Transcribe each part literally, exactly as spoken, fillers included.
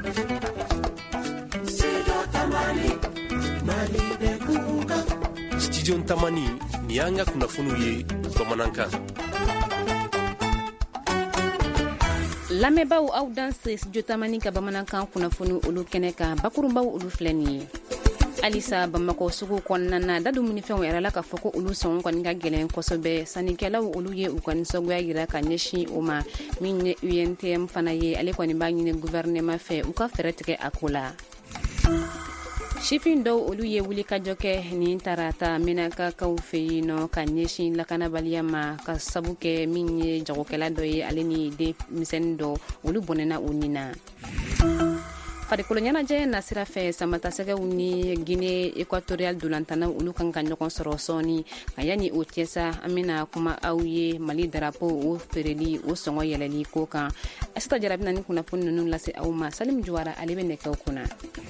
Studio Tamani ni y'an ka kunnafoniw ye bamanankan. Lamɛnbaaw aw dan se Studio Tamani ka bamanankan kunnafoni olu kɛnɛ kan bakurunbaw olu filɛ nin ye. Alisa Bamako sugu kɔnɔna na da dumuni fɛnw yɛrɛ la ka fɔ ko olu sɔngɔ kɔni ka gɛlɛn kosɛbɛ. Sanikɛlaw olu ye u ka nisɔngoya yira ka ɲɛsin o ma min ye U N T M fana ye ale kɔni b'a ɲini gouvernement fɛ u ka fɛɛrɛ tigɛ a ko la. Shifin dɔw olu ye wuli kajɔ kɛ ni tarata Menakakaw fɛ yen nɔ ka ɲɛsin lakanabaliya ma ka sabu kɛ min ye jagokɛla dɔ ye ale ni denmisɛnnin dɔ olu bɔnɛna u ni na. Farikolo ɲɛnajɛ nasira fɛ samatasɛgɛw ni Guinée équatoriale dolantana olu kan ka ɲɔgɔn sɔrɔ sɔɔni ka yani o cɛ sa an bɛna kuma aw ye Mali darapo o feereli o sɔngɔ yɛlɛli ko kan. Asita Jara bɛna ni kunnafoni ninnu lase aw ma. Salim Juwara ale bɛ nɛgɛw kunna.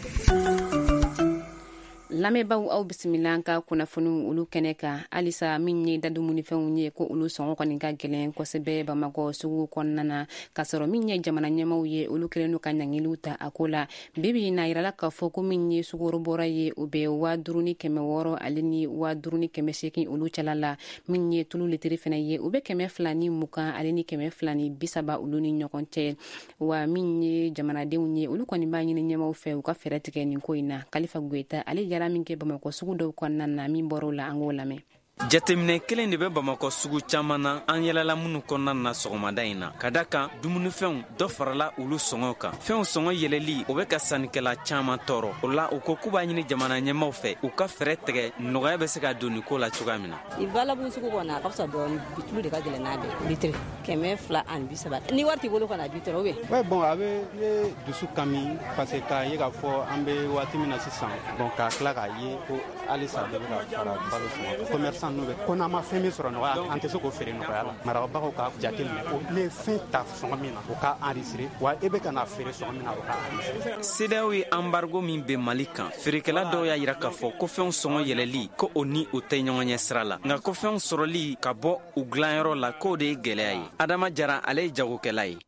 Lamɛnbaaw aw bisimila ka kunnafoni olu kɛnɛ kan alisa min ye dadumuni fɛnw ye ko olu sɔngɔ kɔni ka gɛlɛn kosɛbɛ Bamako sugu kɔnɔna na ka sɔrɔ min ye jamana ɲɛmaw ye olu kɛlen no ka ɲangiliw ta a ko la bibi na yirala ka fɔ ko min ye sugoro bɔra ye o bɛ wa duuru ni kɛmɛ wɔɔrɔ ale ni wa duuru ni kɛmɛ seegin olu cɛla la min ye tulu litiri fana ye o bɛ kɛmɛ fila ni mugan ale ni kɛmɛ fila ni bisaba olu ni ɲɔgɔn cɛ wa min ye jamanadenw ye olu kɔni b'a ɲini ɲɛmaw fɛ u ka fɛɛrɛ tigɛ nin ko in na Kalifa Goita ale jara min kɛ Bamako sugu dɔw kɔnɔna na min bɔr'o la an k'o lamɛn. Jateminɛ kelen de bɛ Bamako sugu caman na an yɛlɛla minnu kɔnɔna na sɔgɔmada in na ka da kan dumunifɛnw dɔ farala olu sɔngɔ kan fɛnw sɔngɔ yɛlɛli o bɛ ka sannikɛla caman tɔɔrɔ o la u ko k'u b'a ɲini jamana ɲɛmaw fɛ u ka fɛɛrɛ tigɛ nɔgɔya bɛ se ka don nin ko la cogoya min na. I valable sugu kɔnɔ a ka fisa dɔɔni bitulu de ka gɛlɛn n'a bɛɛ litiri kɛmɛ fila ani bi saba ni wari t'i bolo kana bitiri o bɛ. Ouais bon a bɛ ne dusu kami parce que k'a ye k'a fɔ an bɛ waati min na sisan bon k'a tila k'a ye ko halisa bɛɛ bɛ ka fara balo sɔngɔ commerçant n'u bɛ ko n'an ma fɛn min sɔrɔ nɔgɔya an tɛ se k'o feere nɔgɔya la marabagaw ka jateminɛ o ne fɛn ta sɔngɔ min na o ka enregistré wa e bɛ ka na feere sɔngɔ min na o ka enregistré. C D A O ye embargo min bɛ Mali kan feerekɛla dɔw y'a yira k'a fɔ ko fɛnw sɔngɔ yɛlɛli ko o ni o tɛ ɲɔgɔn ɲɛ sira la nka ko fɛnw sɔrɔli ka bɔ u dilanyɔrɔ la k'o de ye gɛlɛya ye Adama Jara ale ye jagokɛla ye.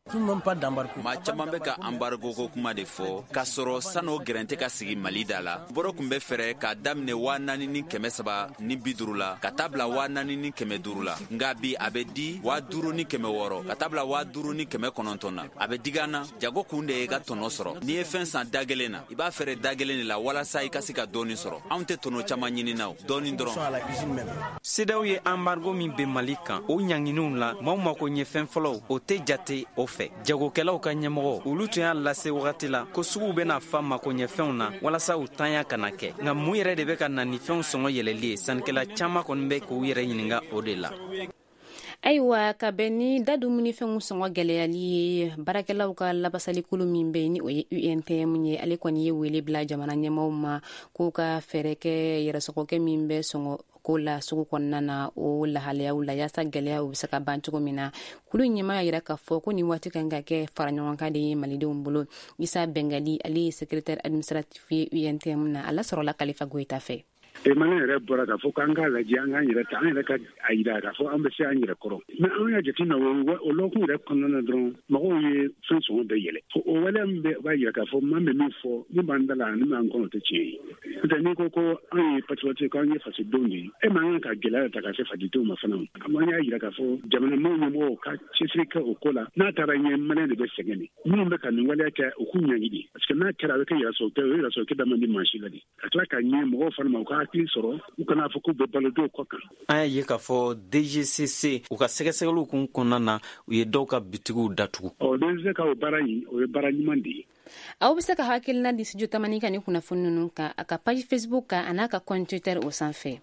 maa caman bɛ ka embargo ko kuma de fɔ k'a sɔrɔ san'o gɛrɛntɛ ka sigi Mali da la bɔrɔ kun bɛ fɛrɛ k'a daminɛ waa naani ni kɛmɛ saba ni bi duuru la ka taa bila waa naani ni kɛmɛ duuru la nka bi a bɛ di waa duuru ni kɛmɛ wɔɔrɔ ka taa bila waa duuru ni kɛmɛ kɔnɔntɔn na a bɛ diga na jago kun de ye ka tɔnɔ sɔrɔ n'i ye fɛn san da kelen na i b'a fɛrɛ da kelen de la walasa i ka se ka dɔɔni sɔrɔ anw tɛ tɔnɔ caman ɲini na dɔɔni dɔrɔn. C D A O ye embargo min bɛ Mali kan o ɲanginiw la maaw mako ɲɛ fɛn fɔlɔw o tɛ jate o fɛ jagokɛlaw ka ɲɛmɔgɔ olu tun y'a lase wagati la ko suguw bɛna fa mako ɲɛ fɛnw na walasa u tanya kana kɛ nka mun yɛrɛ de bɛ ka na ni fɛnw sɔngɔ yɛlɛli ye sannikɛla caman kɔni bɛ k'u yɛrɛ ɲininka o de la. Ayiwa ka bɛn ni da dumuni fɛnw sɔngɔ gɛlɛyali ye baarakɛlaw ka labasalikulu min bɛ ni o ye U N T M ye ale kɔni ye wele bila jamana ɲɛmaaw ma k'u ka fɛɛrɛ kɛ yɛrɛsɔgɔkɛ min bɛ sɔngɔ ko la sugu kɔnɔna na o lahalayaw la yaasa gɛlɛyaw bɛ se ka ban cogo min na kulu ɲɛmaa yɛrɛ k'a fɔ ko nin waati kan ka kɛ faraɲɔgɔnkan de ye malidenw bolo Isa Bengali ale ye secrétaire administratif ye U N T M na ala sɔrɔla Kalifa Goita fɛ. Emmanuel yɛrɛ bɔra k'a fɔ k'an k'a lajɛ an k'an yɛrɛ ta an yɛrɛ ka a yira k'a fɔ an bɛ se an yɛrɛ kɔrɔ mɛ an y'a jateminɛ o lɔkun yɛrɛ kɔnɔna na dɔrɔn mɔgɔw ye fɛn sɔngɔ bɛɛ yɛlɛ o waleya min b'a yira k'a fɔ man bɛ min fɔ min b'an da la ani m'an kɔnɔ tɛ tiɲɛ ye n'o n'i ko ko an ye patriote ko an ye fasodenw de ye e man kan ka gɛlɛya ta ka se fasodenw ma fana an y'a yira k'a fɔ jamanamaw ɲɛmɔgɔw ka cɛsiri kɛ o ko la n'a taara ɲɛ maliyɛn de bɛ sɛgɛn de minnu bɛ ka nin waleya kɛ u k'u ɲangi de parce que n'a kɛra a bɛ kɛ yɛrɛsɔrɔkɛ o ye yɛrɛsɔrɔkɛ dama di mansi la de ka tila ka ɲɛ mɔgɔw fana ma u ka hakili sɔrɔ kana fɔ ko bɛ balodenw kɔ kan. An y'a ye k'a fɔ D G C C u ka sɛgɛsɛgɛliw kun kɔnɔna na u ye dɔw ka bitigiw datugu. Ɔ D G C C ka o baara in o ye baara ɲuman de ye. Aw bɛ se ka hakilina di Studio Tamani ka ni kunnafoni ninnu kan a ka page Facebook kan a n'a ka compte Twitter o sanfɛ.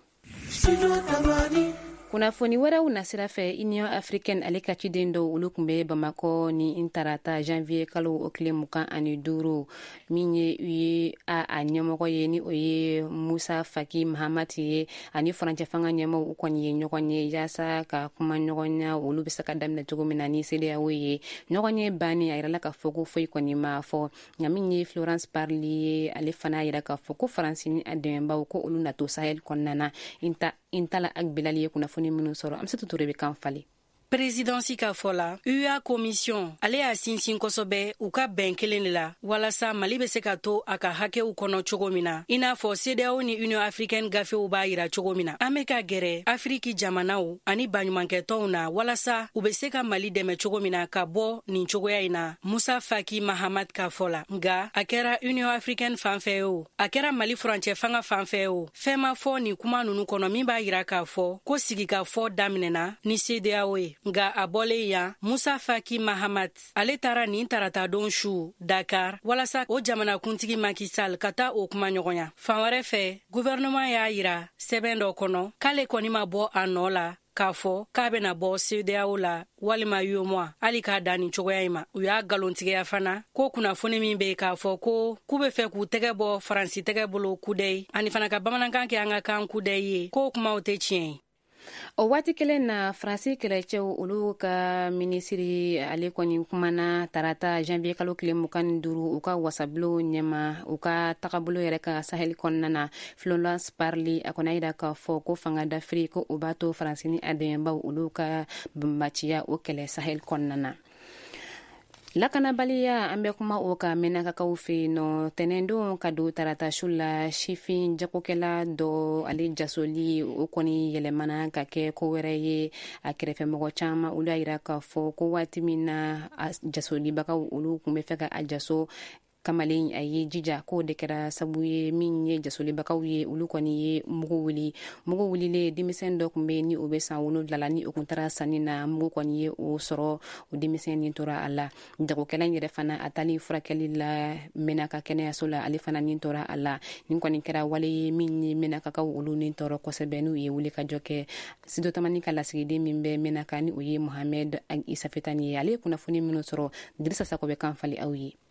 Kunnafoni wɛrɛw nasira fɛ Union Africaine ale ka ciden dɔw olu kun bɛ Bamako ni intarata janvier kalo o tile mugan ani duuru min ye u ye a a ɲɛmɔgɔ ye ni o ye Musa Faki Mahamat ye ani farancɛ fanga ɲɛmɔgɔ u kɔni ye ɲɔgɔn ye yaasa ka kuma ɲɔgɔnya olu bɛ se ka daminɛ cogo min na ni C D A O ye ɲɔgɔn ye banni a yɛrɛ la k'a fɔ ko foyi kɔni ma fɔ nka min ye Florence Parly ye ale fana yɛrɛ k'a fɔ ko Faransi ni a dɛmɛbaw ko olu nato Sahel kɔnɔna na inta intala ak bilali ye kunnafoni minnu sɔrɔ Amsatou Touré bɛ kan falen. Presidency ka fola U A commission ale a sinsin kosɔbɛ u ka bɛn kelen de la walasa Mali bɛ se ka to a ka hakɛw kɔnɔ cogo min na i n'a fɔ C D A O ni Union Africaine gafew b'a yira cogo min na an bɛ ka gɛrɛ Afriki jamanaw ani baɲumankɛtɔnw na walasa u bɛ se ka Mali dɛmɛ cogo min na ka bɔ nin cogoya in na Musa Faki Mahamat ka fola nga a kɛra Union Africaine fanfɛ o a kɛra Mali furancɛ fanga fanfɛ o fɛn ma fɔ ni kuma nunu kɔnɔ min b'a yira k'a fɔ ko sigi ka fɔ daminɛna ni C D A O ye nga a bɔlen yan Musa Faki Mahamat ale taara nin tarata don su Dakar walasa o jamana kuntigi Macky Sall ka taa o kuma ɲɔgɔnya fan wɛrɛ fɛ gouvernement y'a yira sɛbɛn dɔ kɔnɔ k'ale kɔni ma bɔ a nɔ la k'a fɔ k'a bena bɔ C D A O la walima U E M O A hali k'a da nin cogoya in ma u y'a galontigiya fana ko kunnafoni min be k'a fɔ ko k'u be fɛ k'u tɛgɛ bɔ Faransi tɛgɛ bolo kudɛyi ani fana ka bamanankan kɛ an ka kan kudɛyi ye k'o kumaw tɛ tiɲɛ ye. O waati kelen na Faransi kɛlɛcɛw olu ka minisiri ale kɔni kumana tarata janvier kalo tile mugan ni duuru u ka wasabilo ɲɛma u ka tagabolo yɛrɛ ka Sahel kɔnɔna na Florence Parly a kɔni yira k'a fɔ ko fanga d'Afrique ko u b'a to Faransi ni a dɛmɛbaw olu ka banbaciya o kɛlɛ Sahel kɔnɔna na. Lakanabaliya an bɛ kuma o ka mɛnakakaw fɛ yen nɔ tɛnɛndon ka don tarata su la sifin jagokɛla dɔ ale jasoli o kɔni yɛlɛmana ka kɛ ko wɛrɛ ye a kɛrɛfɛmɔgɔ caman olu y'a yira k'a fɔ ko waati min na jasolibagaw olu kun bɛ fɛ ka a jaso kamalen a ye jija k'o de kɛra sabu ye min ye jasolibagaw ye olu kɔni ye mugu wuli mugu wulilen denmisɛn dɔ kun bɛ ni o bɛ san wolonwula la ni o kun taara sanni na mugu kɔni ye o sɔrɔ o denmisɛn nin tora a la jagokɛla yɛrɛ fana a tali furakɛli la Menaka kɛnɛyaso la ale fana nin tora a la nin kɔni kɛra wale ye min ye Menakakaw olu nin tɔɔrɔ kosɛbɛ n'u ye wuli ka jɔ kɛ Sido Tamani ka lasigiden min bɛ Menaka ni o ye Mohamed Isafetani ye ale ye kunnafoni minnu sɔrɔ Dirisa Sako bɛ kan fali aw ye.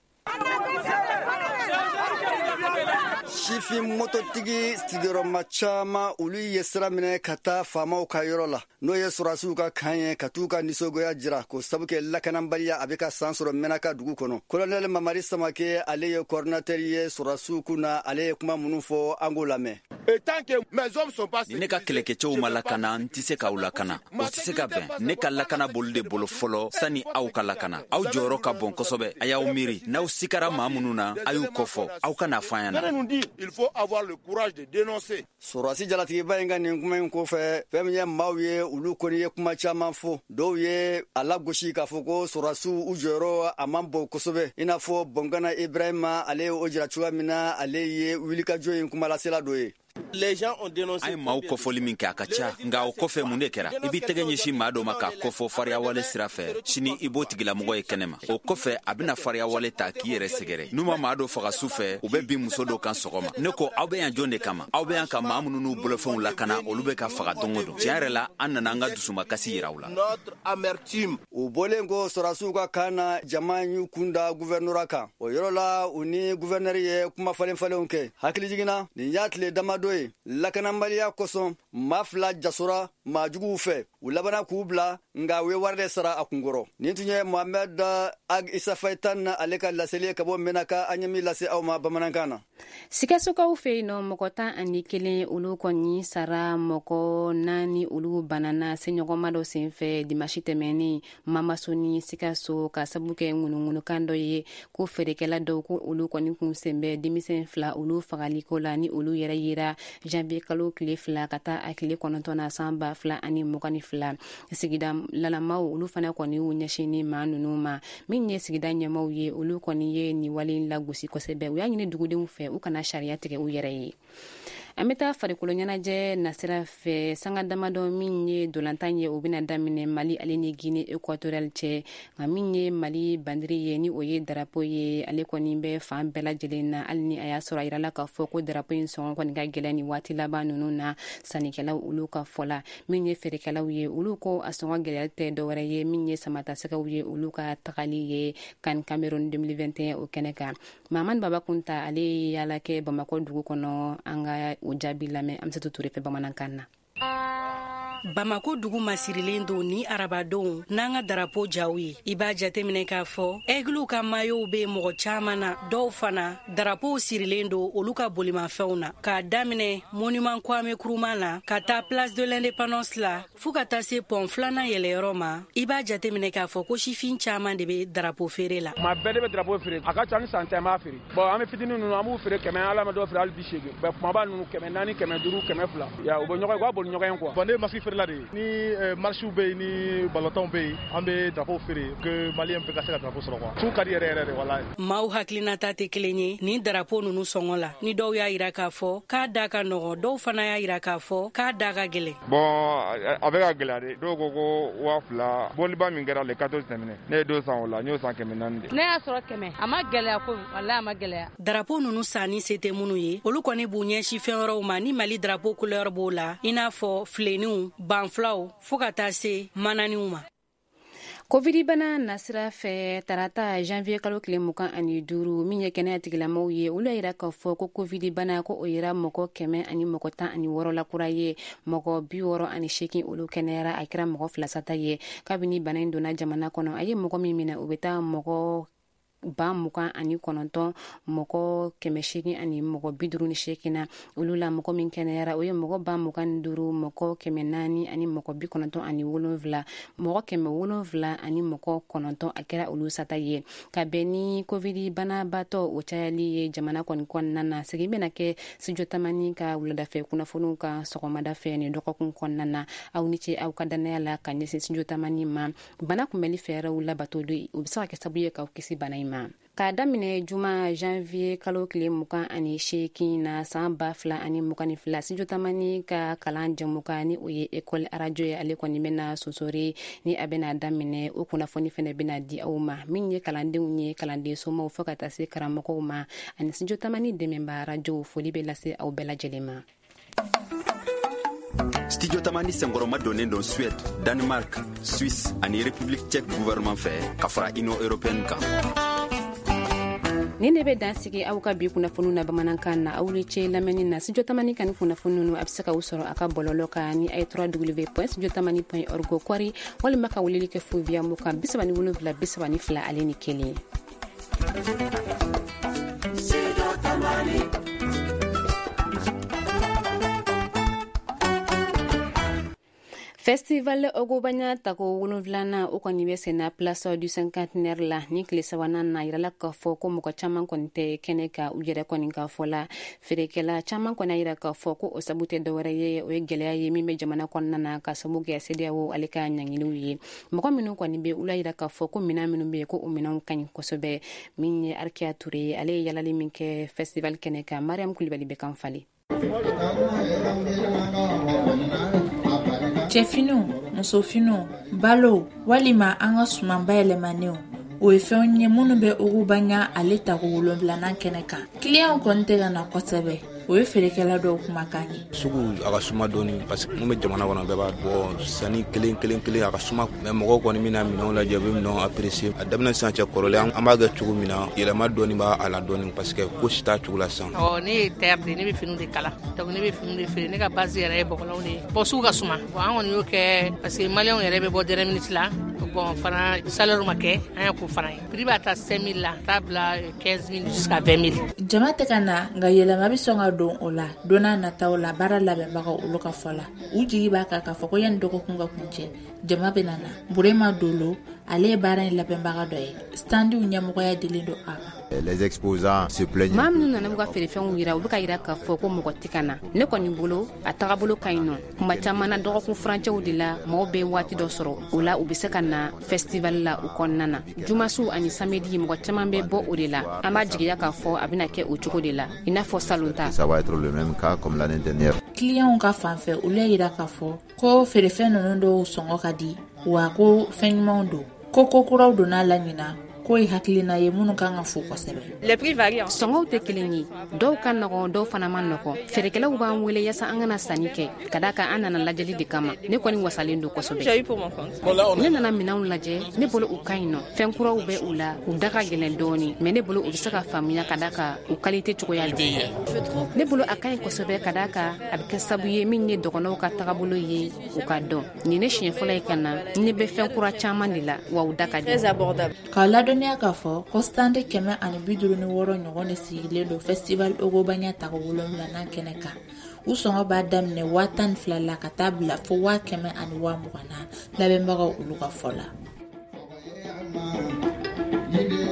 Sifin mototigi sigiyɔrɔma caman olu ye sira minɛ ka taa faamaw ka yɔrɔ la n'o ye sɔrɔsiw ka kan ye ka t'u ka nisɔngoya jira ko sabu kɛ lakanabaliya a bɛ ka san sɔrɔ Menaka dugu kɔnɔ. Colonel Mamadi Samake ale ye coordinateur ye sɔrɔsiw kun na ale ye kuma minnu fɔ an k'o lamɛn. Ni ne ka kɛlɛkɛcɛw ma lakana n tɛ se k'aw lakana o tɛ se ka bɛn ne ka lakana bolo de bolo fɔlɔ sani aw ka lakana aw jɔyɔrɔ ka bon kosɛbɛ a y'aw miiri n'aw sikara maa minnu na a y'u kɔfɔ aw ka na fɔ an ɲɛna. Il faut avoir le courage de dénoncer. Sorasi jalatigiba in ka nin kuma in kɔfɛ fɛn min ye maaw ye olu kɔni ye kuma caman fɔ dɔw ye a lagosi k'a fɔ ko sɔrɔsiw u jɔyɔrɔ a man bon kosɛbɛ i n'a fɔ Bɔngana Ibrahima ale ye o jira cogoya min na ale ye wulikajɔ in kumalasela dɔ ye. Les gens ont dénoncé. Ay maaw kɔfɔli min kɛ a ka ca nka o kɔfɛ mun de kɛra i b'i tɛgɛ ɲɛsin maa dɔ ma k'a kɔfɔ fariya wale sira fɛ sini i b'o tigilamɔgɔ ye kɛnɛma o kɔfɛ a bɛna fariya wale ta k'i yɛrɛ sɛgɛrɛ n'u ma maa dɔ faga su fɛ u bɛ bin muso dɔw kan sɔgɔma ne ko aw bɛ yan jɔn de kama aw bɛ yan ka maa minnu n'u bolofɛnw lakana olu bɛ ka faga don o don tiɲɛ yɛrɛ la an nana an ka dusumakasi yira u la. u bɔlen ko sɔrɔsiw ka kan na jama y'u kunda guvɛrnɔra kan o yɔrɔ la u ni guvɛrnɛri ye kuma falen falenw kɛ hakili jiginna nin y'a tile damadɔ ye lakanabaliya kosɔn maa fila jasora maa juguw fɛ u labana k'u bila nka u ye wari de sara a kunkɔrɔ nin tun ye Mohamed Ag Isafetani ale ka laseli ka bɔ Menaka an ye min lase aw ma bamanankan na. Sikasokaw fɛ yen nɔ mɔgɔ tan ani kelen olu kɔni sara mɔgɔ naani olu banana seɲɔgɔnma dɔ senfɛ dimanche tɛmɛnen Mamasoni Sikaso ka sabu kɛ ŋunuŋunukan dɔ ye ko feerekɛla dɔw ko olu kɔni kun sen bɛ denmisɛn fila olu fagaliko la ni olu yɛrɛ yera janvier kalo tile fila ka taa a tile kɔnɔntɔn na san ba fila ani mugan ni fila sigida lalamaw olu fana kɔni y'u ɲɛsin ni maa ninnu ma min ye sigida ɲɛmaw ye olu kɔni ye nin wale lagosi kosɛbɛ u y'a ɲini dugudenw fɛ u kana sariya tigɛ u yɛrɛ ye. An bɛ taa farikolo ɲɛnajɛ nasira fɛ sanga damadɔ min ye dolantan ye o bɛna daminɛ Mali ale ni Guinée équatoriale cɛ nka min ye Mali bandiri ye ni o ye darapo ye ale kɔni bɛ fan bɛɛ lajɛlen na hali ni a y'a sɔrɔ a yirala k'a fɔ ko darapo in sɔngɔ kɔni ka gɛlɛn ni waati laban ninnu na sannikɛlaw olu ka fɔ la min ye feerekɛlaw ye olu ko a sɔngɔ gɛlɛya tɛ dɔwɛrɛ ye min ye samatasɛgɛw ye olu ka tagali ye kan Cameroun deux mille vingt et un o kɛnɛ kan Mamani Baba Kunta ale ye yaala kɛ Bamakɔ dugu kɔnɔ an ka o jaabi lamɛn Amsatou Touré fɛ bamanankan na. Bamako dugu masirilen do ni arabadenw n'an ka darapo jaw ye. I b'a jateminɛ k'a fɔ aigle ka mayo be mɔgɔ caman na, dɔw fana darapo sirilen do olu ka bolimafɛnw na, k'a daminɛ monument Kwame Nkrumah na ka taa place de l'indépendance la fo ka taa se pont filanan yɛlɛyɔrɔ ma. I b'a jateminɛ k'a fɔ ko sifin caman de be darapo feere la. Ma bɛɛ de bɛ darapo feere, a ka ca ni san caman feere. Bon an bɛ fitinin ninnu an b'u feere kɛmɛ, ala ma dɔw feere hali bi seegin. Bɛɛ kumaba ninnu kɛmɛ naani, kɛmɛ duuru, kɛmɛ fila. Ya u bɛ ɲɔgɔn ye, u b'a boli ɲɔgɔn ye quoi. Bon ne masigi feerela de ni marchiw bɛ yen ni ballotons bɛ yen an bɛ darapo feere que maliyɛn bɛɛ ka se ka darapo sɔrɔ quoi. Tout ka di yɛrɛ yɛrɛ de walayi. Maaw hakilinata tɛ kelen ye ni darapo ninnu sɔngɔ la. Ni dɔw y'a yira k'a fɔ k'a da ka nɔgɔ, dɔw fana y'a yira k'a fɔ k'a da ka gɛlɛn. Bon a bɛ ka gɛlɛya de, dɔw ko ko waa fila boliba min kɛra le quatorze tɛmɛnɛ ne ye dɔ san o la n y'o san kɛmɛ naani de. Ne y'a sɔrɔ kɛmɛ a ma gɛlɛya ko walayi a ma gɛlɛya. Darapo ninnu sanni se tɛ minnu ye olu kɔni b'u ɲɛsin fɛn wɛrɛw ma ni Mali darapo couleur b'o la i n'a fɔ fileniw, banfilaw fo ka taa se mananiw ma. Covid bana nasira fɛ tarata janvier kalo tile mugan ani duuru min ye kɛnɛya tigilamɔgɔw ye olu yira k'a fɔ ko covid bana ko o yira mɔgɔ kɛmɛ ani mɔgɔ tan ani wɔɔrɔ la kura ye, mɔgɔ bi wɔɔrɔ ani seegin olu kɛnɛyara, a kɛra mɔgɔ fila sata ye. Kabini bana in donna jamana kɔnɔ a ye mɔgɔ min minɛ o bɛ taa mɔgɔ ba mugan ani kɔnɔntɔn, mɔgɔ kɛmɛ seegin ani mɔgɔ bi duuru ni seegin na. Olu la mɔgɔ min kɛnɛyara o ye mɔgɔ ba mugan ni duuru, mɔgɔ kɛmɛ naani ani mɔgɔ bi kɔnɔntɔn ani wolonwula, mɔgɔ kɛmɛ wolonwula ani mɔgɔ kɔnɔntɔn a kɛra olu sata ye. Ka bɛn ni covid banabatɔ o cayali ye jamana kɔni kɔnɔna na, segin bɛna kɛ studio tamani ka wuladafɛ kunnafoniw ka sɔgɔmada fɛ ni dɔgɔkun kɔnɔna na. Aw ni ce aw ka danaya la ka ɲɛsin studio tamani ma. Bana kunbɛli fɛɛrɛw labatoli o bɛ se ka kɛ sababu ye k'aw kisi bana in ma. K'a daminɛ juma janvier kalo tile mugan ani seegin na san ba fila ani mugan ni fila studio tamani ka kalan jɛmukan ni o ye école radio ye, ale kɔni bɛna sonsori ni a bɛna daminɛ o kunnafoni fɛnɛ bɛna di aw ma min ye kalandenw ye, kalanden somɔgɔw fo ka taa se karamɔgɔw ma ani studio tamani dɛmɛba radio. Foli bɛ lase aw bɛɛ lajɛlen ma. Studio Tamani senkɔrɔma donnen don Suède, Danemark, Suisse ani République tchèque gouvernement fɛ ka fara Union européenne kan. Ni ne bɛ dan sigi aw ka bi kunnafoniw na bamanankan na aw ni ce lamɛnni na. Studio Tamani kan kunnafoni ninnu a bɛ se ka u sɔrɔ a ka bɔlɔlɔ kan ni a ye w point studio tamani point org kɔri walima ka weleli kɛ fo via mukan bi saba ni wolonwula bi saba ni fila ale ni kelen. Festival Ogobanya tako wolonwulana o kɔni bɛ senna place du cinquantenaire la ni tile sabanan na yirala k'a fɔ ko mɔgɔ caman kɔni tɛ kɛnɛ ka u yɛrɛ kɔni ka fɔ la. Feerekɛla caman kɔni yira k'a fɔ ko o sabu tɛ dɔwɛrɛ ye o ye gɛlɛya ye min bɛ jamana kɔnɔna na ka sabu kɛ C D A O ale ka ɲangiliw ye. Mɔgɔ minnu kɔni bɛ ula yira k'a fɔ ko minɛn minnu bɛ yen ko o minɛnw ka ɲi kosɛbɛ. Min ye Arkia Touré ale ye yalali min kɛ festival kɛnɛ kan. Mariam Kulibali bɛ kan fali. Cɛfiniw, musofiniw, balo walima an ka suman bayɛlɛmanew o ye fɛnw ye minnu bɛ Ogobanya ale tako wolonwulanan kɛnɛ kan. Client kɔni tɛ ka na kosɛbɛ o ye feerekɛla dɔw kumakan ye. Sugu a ka suma dɔɔni parce que mun bɛ jamana kɔnɔ bɛɛ b'a bɔ sani kelen kelen kelen a ka suma mais mɔgɔw kɔni bɛna minɛnw lajɛ u bɛ minɛnw apprécier a daminɛ sisan cɛ kɔrɔlen an b'a kɛ cogo min na yɛlɛma dɔɔni b'a a la dɔɔni parce que ko si t'a cogo la sisan. Ɔ ne ye tailleur de ne bɛ finiw de kala donc ne bɛ finiw de feere ne ka base yɛrɛ ye bɔgɔlanw de ye bon sugu ka suma bon an kɔni y'o kɛ parce que maliyɛnw yɛrɛ bɛ bɔ dernière minute la bon fana salaire ma kɛ an y'a ko fana ye prix b'a ta cinq mille la t'a bila quinze mille jusqu'à vingt mille. Jama tɛ ka na nka yɛlɛma bɛ sɔn ka don o la donna nataw la baara labɛnbagaw olu ka fɔ la u jigi b'a kan k'a fɔ ko yanni dɔgɔkun ka kuncɛ jama bɛ nana. Burema Dolo ale ye baara in labɛnbaga dɔ ye standiw ɲɛmɔgɔya dilen don a ma. Les exposants se plaignent. Maa minnu nana ka feerefɛnw yira u bɛ ka yira k'a fɔ ko mɔgɔ tɛ ka na. Ne kɔni bolo a tagabolo ka ɲi nɔ. Kuma caman na dɔgɔkun furancɛw de la mɔgɔw bɛ waati dɔ sɔrɔ o la u bɛ se ka na festival la u kɔnɔna na. Jumasiw ani samedi mɔgɔ caman bɛ bɔ o de la. An b'a jigiya k'a fɔ a bɛna kɛ o cogo de la i n'a fɔ salon ta. Ça va être le même cas comme l'année dernière. Clients ka fanfɛ olu y'a yira k'a fɔ ko feerefɛn ninnu dɔw sɔngɔ ka di wa ko fɛn ɲumanw don ko ko kuraw donna la ɲina ko ye hakilina ye minnu kan ka fo kosɛbɛ. sɔngɔw tɛ kelen ye, dɔw ka nɔgɔn dɔw fana man nɔgɔn. feerekɛlaw b'an wele yasa an kana sanni kɛ ka da kan an nana lajɛli de kama. ne kɔni wasalen don kosɛbɛ. ne nana minɛnw lajɛ, ne bolo u ka ɲi nɔ. fɛn kuraw bɛ u la, u da ka gɛlɛn dɔɔni, mais ne bolo u bɛ se ka faamuya ka da kan u qualité cogoya don. ne bolo a ka ɲi kosɛbɛ ka da kan a bɛ kɛ sabu ye min ye dɔgɔnɔw ka tagabolo ye u ka dɔn. nin ne siɲɛ fɔlɔ ye ka na, ne bɛ fɛn kura caman de la wa u da ka di. k'a ladɔnniya k'a fɔ ko stand kɛmɛ ani bi duuru ni wɔɔrɔ ɲɔgɔn de sigilen don festival ogobanya tago wolonwulanan kɛnɛ kan. u sɔngɔ b'a daminɛ waa tan ni fila la ka taa bila fo waa kɛmɛ ani waa mugan na. labɛnbagaw olu ka fɔ la.